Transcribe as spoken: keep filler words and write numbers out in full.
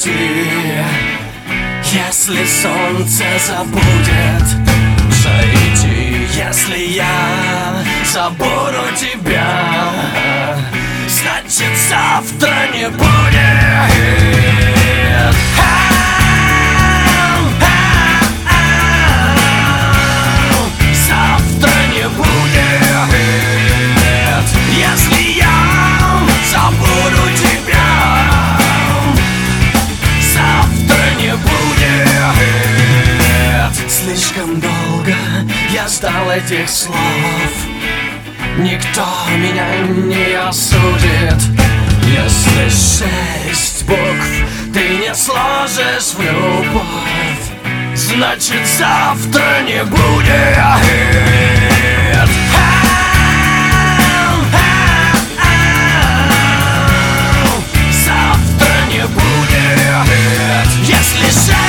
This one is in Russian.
уйти, если солнце забудет зайти. Если я забуду тебя, значит завтра не будет. Завтра не будет. Если я забуду тебя, завтра не будет. Слишком долго я ждал этих слов. Никто меня не осудит, если шесть букв ты не сложишь в любовь, значит завтра не будет. Завтра не будет. Если шесть